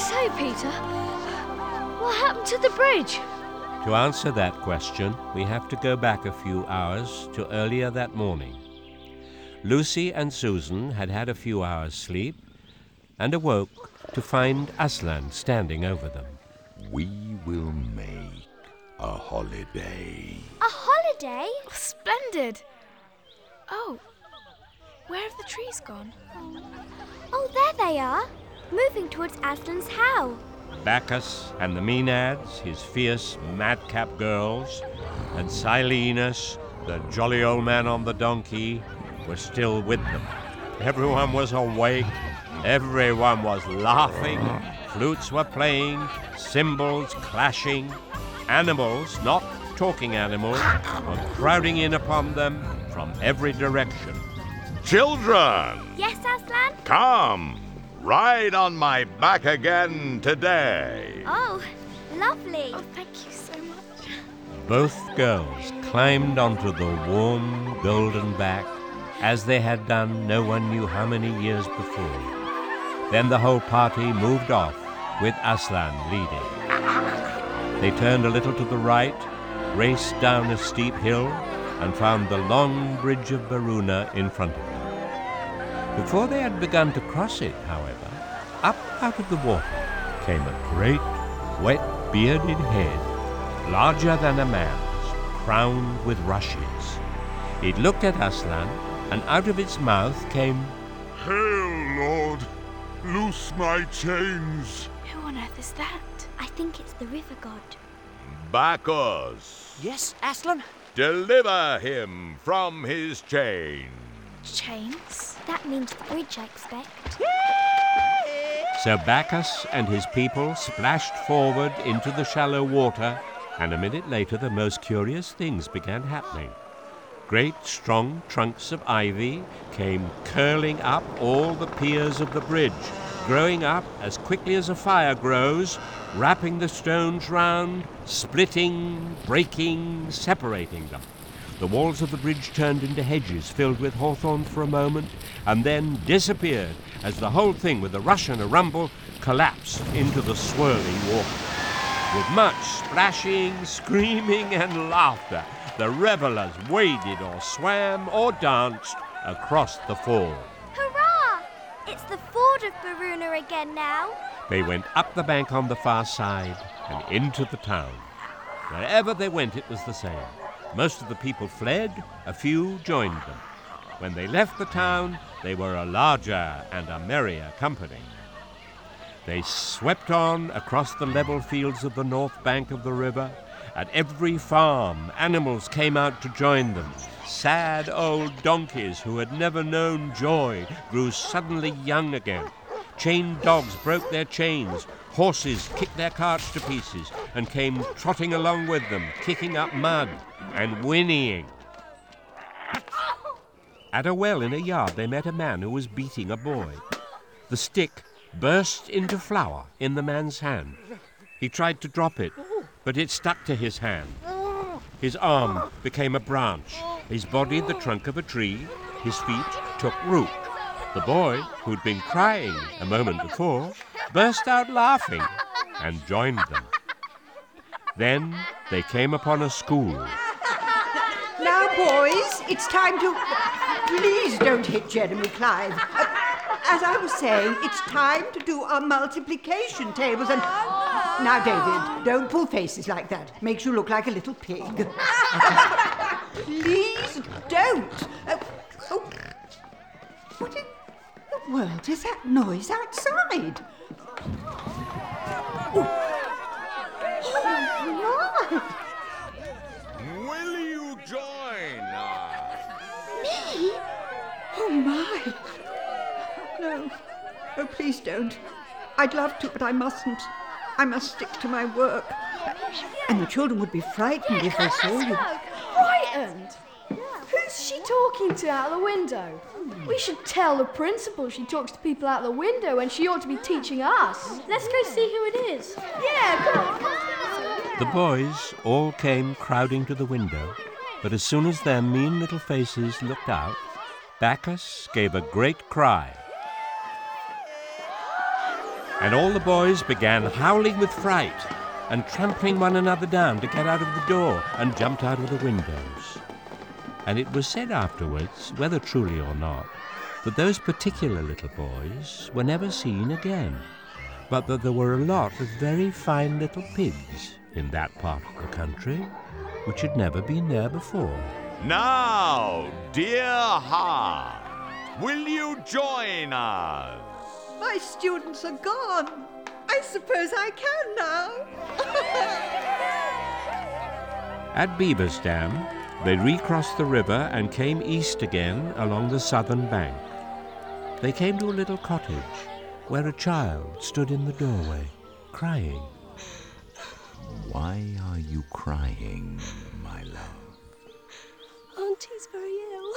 say, Peter, what happened to the bridge? To answer that question, we have to go back a few hours to earlier that morning. Lucy and Susan had had a few hours' sleep and awoke to find Aslan standing over them. We will make a holiday. A holiday? Oh, splendid. Oh, where have the trees gone? Oh, there they are, moving towards Aslan's house. Bacchus and the Maenads, his fierce madcap girls, and Silenus, the jolly old man on the donkey, were still with them. Everyone was awake, everyone was laughing, flutes were playing, cymbals clashing. Animals, not talking animals, were crowding in upon them from every direction. Children! Yes, Aslan? Come! Ride on my back again today. Oh, lovely. Oh, thank you so much. Both girls climbed onto the warm, golden back, as they had done no one knew how many years before. Then the whole party moved off, with Aslan leading. They turned a little to the right, raced down a steep hill, and found the long bridge of Varuna in front of them. Before they had begun to cross it, however, up out of the water came a great, wet, bearded head, larger than a man's, crowned with rushes. It looked at Aslan, and out of its mouth came, "Hail, Lord! Loose my chains!" Who on earth is that? I think it's the river god. Bacchus, Yes, Aslan? deliver him from his chain. Chains? That means the bridge, I expect. So Bacchus and his people splashed forward into the shallow water, and a minute later the most curious things began happening. Great strong trunks of ivy came curling up all the piers of the bridge, growing up as quickly as a fire grows, wrapping the stones round, splitting, breaking, separating them. The walls of the bridge turned into hedges filled with hawthorn for a moment, and then disappeared as the whole thing, with a rush and a rumble, collapsed into the swirling water. With much splashing, screaming, and laughter, the revelers waded or swam or danced across the ford. Hurrah! It's the ford of Varuna again now. They went up the bank on the far side and into the town. Wherever they went, it was the same. Most of the people fled, a few joined them. When they left the town, they were a larger and a merrier company. They swept on across the level fields of the north bank of the river. At every farm, animals came out to join them. Sad old donkeys who had never known joy grew suddenly young again. Chained dogs broke their chains. Horses kicked their carts to pieces and came trotting along with them, kicking up mud and whinnying. At a well in a yard, they met a man who was beating a boy. The stick burst into flour in the man's hand. He tried to drop it, but it stuck to his hand. His arm became a branch, his body the trunk of a tree, his feet took root. The boy, who'd been crying a moment before, burst out laughing and joined them. Then they came upon a school. Now, boys, it's time to... Please don't hit Jeremy Clive. As I was saying, it's time to do our multiplication tables and... Now, David, don't pull faces like that. Makes you look like a little pig. Please don't. What in the world is that noise outside? Oh, my. Will you join us? Me? Oh, my. No. Oh, please don't. I'd love to, but I mustn't. I must stick to my work. And the children would be frightened if they saw you. Frightened? Who's she talking to out the window? We should tell the principal she talks to people out the window and she ought to be teaching us. Let's go see who it is. Yeah, come on. The boys all came crowding to the window, but as soon as their mean little faces looked out, Bacchus gave a great cry. and all the boys began howling with fright and trampling one another down to get out of the door and jumped out of the windows. And it was said afterwards, whether truly or not, that those particular little boys were never seen again, but that there were a lot of very fine little pigs in that part of the country which had never been there before. Now, dear heart, will you join us? My students are gone. I suppose I can now. At Beaver's Dam, they recrossed the river and came east again along the southern bank. They came to a little cottage where a child stood in the doorway, crying. Why are you crying, my love? Auntie's very ill.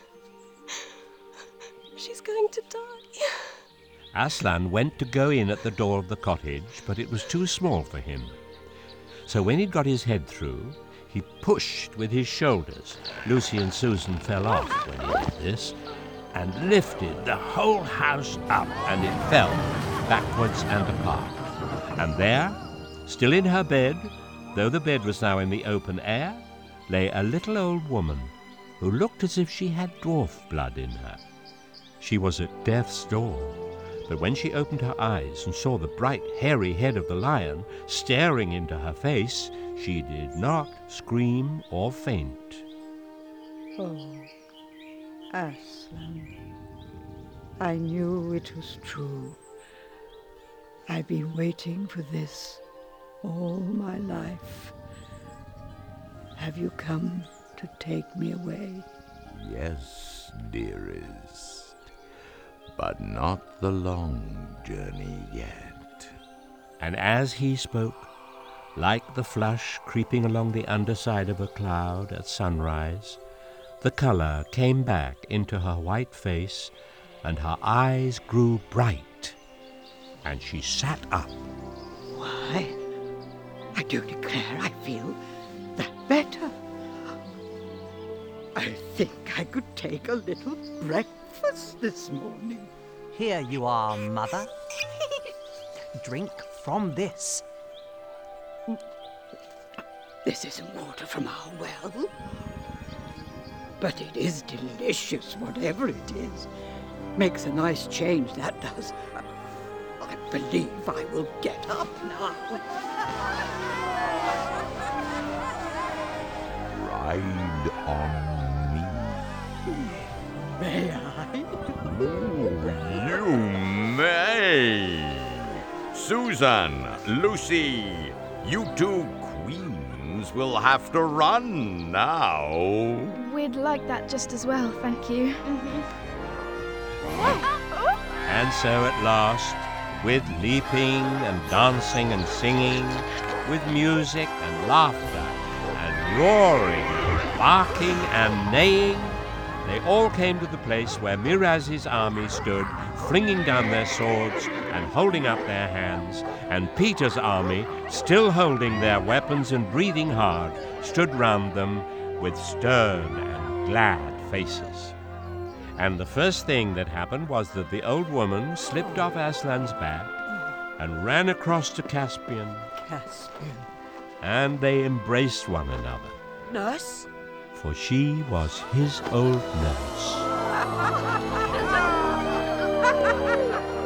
She's going to die. Aslan went to go in at the door of the cottage, but it was too small for him. So when he'd got his head through, he pushed with his shoulders. Lucy and Susan fell off when he did this, and lifted the whole house up, and it fell backwards and apart. And there, still in her bed, though the bed was now in the open air, lay a little old woman who looked as if she had dwarf blood in her. She was at death's door, but when she opened her eyes and saw the bright, hairy head of the lion staring into her face, she did not scream or faint. Oh, Aslan, I knew it was true. I've been waiting for this all my life. Have you come to take me away? Yes, dearest, but not the long journey yet. And as he spoke, like the flush creeping along the underside of a cloud at sunrise, the color came back into her white face, and her eyes grew bright, and she sat up. Why, I do declare I feel that better. I think I could take a little breakfast this morning. Here you are, Mother. Drink from this. This isn't water from our well, but it is delicious, whatever it is. Makes a nice change, that does. I believe I will get up now. Ride on me. May I? You may. Susan, Lucy, you two queens will have to run now. We'd like that just as well, thank you. And so at last, with leaping and dancing and singing, with music and laughter and roaring and barking and neighing, they all came to the place where Miraz's army stood, flinging down their swords and holding up their hands, and Peter's army, still holding their weapons and breathing hard, stood round them with stern and glad faces. And the first thing that happened was that the old woman slipped off Aslan's back and ran across to Caspian, Caspian. and they embraced one another, Nurse? for she was his old nurse.